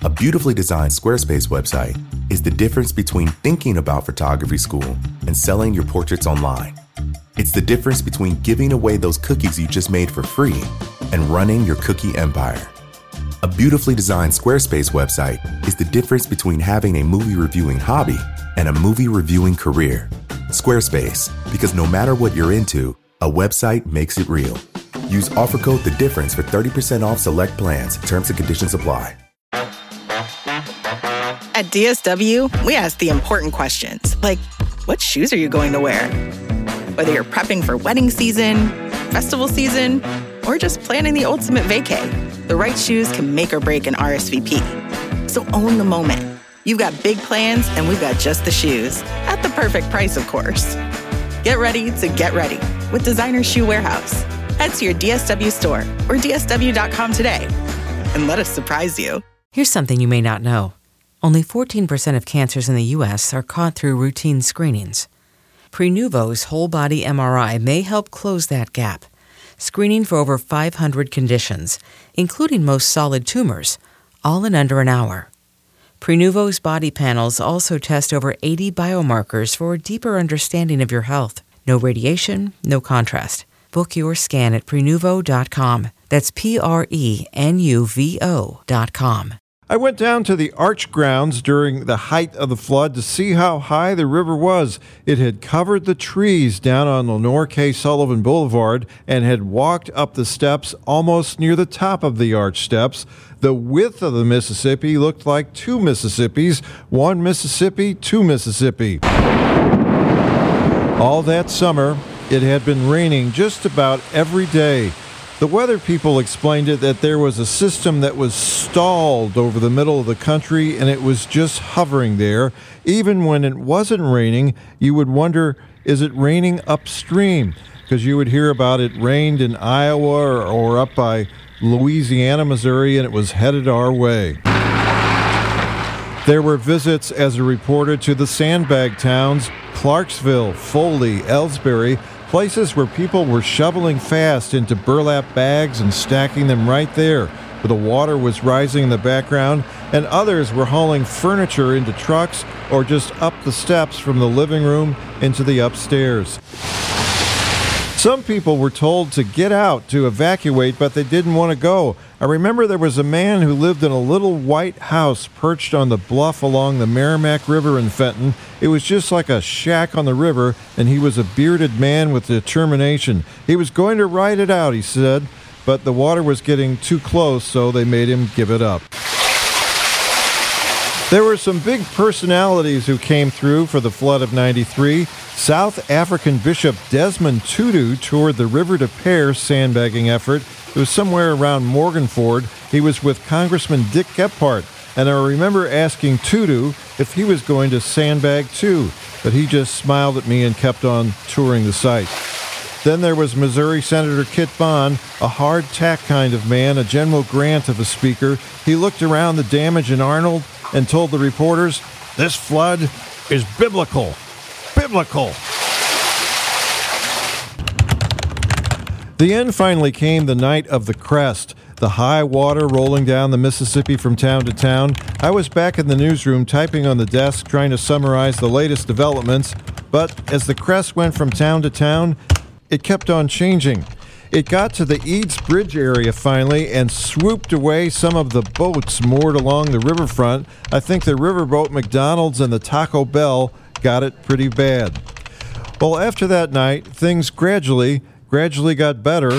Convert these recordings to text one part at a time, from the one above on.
A beautifully designed Squarespace website is the difference between thinking about photography school and selling your portraits online. It's the difference between giving away those cookies you just made for free and running your cookie empire. A beautifully designed Squarespace website is the difference between having a movie reviewing hobby and a movie reviewing career. Squarespace, because no matter what you're into, a website makes it real. Use offer code The Difference for 30% off select plans. Terms and conditions apply. At DSW, we ask the important questions, like, what shoes are you going to wear? Whether you're prepping for wedding season, festival season, or just planning the ultimate vacay, the right shoes can make or break an RSVP. So own the moment. You've got big plans, and we've got just the shoes. At the perfect price, of course. Get ready to get ready with Designer Shoe Warehouse. Head to your DSW store or DSW.com today and let us surprise you. Here's something you may not know. Only 14% of cancers in the U.S. are caught through routine screenings. Prenuvo's whole-body MRI may help close that gap, screening for over 500 conditions, including most solid tumors, all in under an hour. Prenuvo's body panels also test over 80 biomarkers for a deeper understanding of your health. No radiation, no contrast. Book your scan at Prenuvo.com. That's Prenuvo.com. I went down to the Arch grounds during the height of the flood to see how high the river was. It had covered the trees down on Lenore K. Sullivan Boulevard and had walked up the steps almost near the top of the Arch steps. The width of the Mississippi looked like two Mississippis, one Mississippi, two Mississippi. All that summer, it had been raining just about every day. The weather people explained it that there was a system that was stalled over the middle of the country and it was just hovering there. Even when it wasn't raining, you would wonder, is it raining upstream? Because you would hear about it rained in Iowa or up by Louisiana, Missouri, and it was headed our way. There were visits as a reporter to the sandbag towns, Clarksville, Foley, Ellsbury, places where people were shoveling fast into burlap bags and stacking them right there, where the water was rising in the background, and others were hauling furniture into trucks or just up the steps from the living room into the upstairs. Some people were told to get out, to evacuate, but they didn't want to go. I remember there was a man who lived in a little white house perched on the bluff along the Merrimack River in Fenton. It was just like a shack on the river, and he was a bearded man with determination. He was going to ride it out, he said, but the water was getting too close, so they made him give it up. There were some big personalities who came through for the flood of '93. South African Bishop Desmond Tutu toured the River to Pear sandbagging effort. It was somewhere around Morganford. He was with Congressman Dick Gephardt, and I remember asking Tutu if he was going to sandbag too, but he just smiled at me and kept on touring the site. Then there was Missouri Senator Kit Bond, a hard-tack kind of man, a General Grant of a speaker. He looked around the damage in Arnold and told the reporters, "This flood is biblical. Biblical." The end finally came the night of the crest, the high water rolling down the Mississippi from town to town. I was back in the newsroom typing on the desk trying to summarize the latest developments, but as the crest went from town to town, it kept on changing. It got to the Eads Bridge area finally and swooped away some of the boats moored along the riverfront. I think the riverboat McDonald's and the Taco Bell got it pretty bad. Well, after that night, things gradually got better.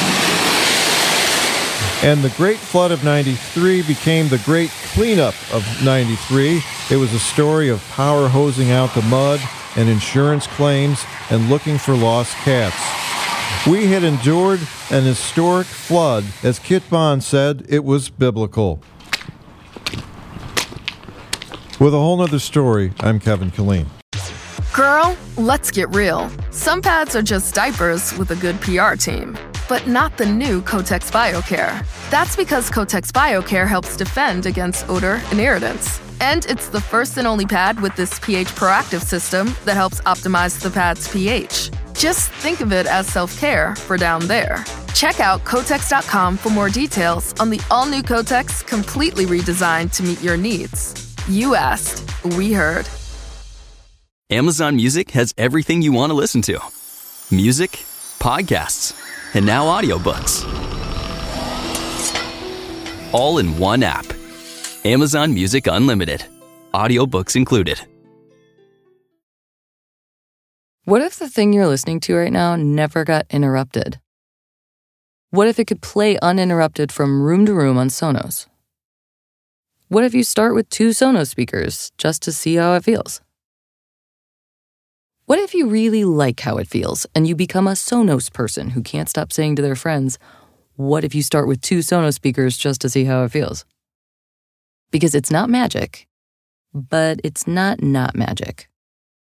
And the Great Flood of '93 became the Great Cleanup of '93. It was a story of power hosing out the mud and insurance claims and looking for lost cats. We had endured an historic flood. As Kit Bond said, it was biblical. With a whole nother story, I'm Kevin Killeen. Girl, let's get real. Some pads are just diapers with a good PR team, but not the new Kotex BioCare. That's because Kotex BioCare helps defend against odor and irritants. And it's the first and only pad with this pH proactive system that helps optimize the pad's pH. Just think of it as self-care for down there. Check out Kotex.com for more details on the all-new Kotex, completely redesigned to meet your needs. You asked, we heard. Amazon Music has everything you want to listen to. Music, podcasts, and now audiobooks. All in one app. Amazon Music Unlimited. Audiobooks included. What if the thing you're listening to right now never got interrupted? What if it could play uninterrupted from room to room on Sonos? What if you start with 2 Sonos speakers just to see how it feels? What if you really like how it feels and you become a Sonos person who can't stop saying to their friends, what if you start with 2 Sonos speakers just to see how it feels? Because it's not magic, but it's not magic.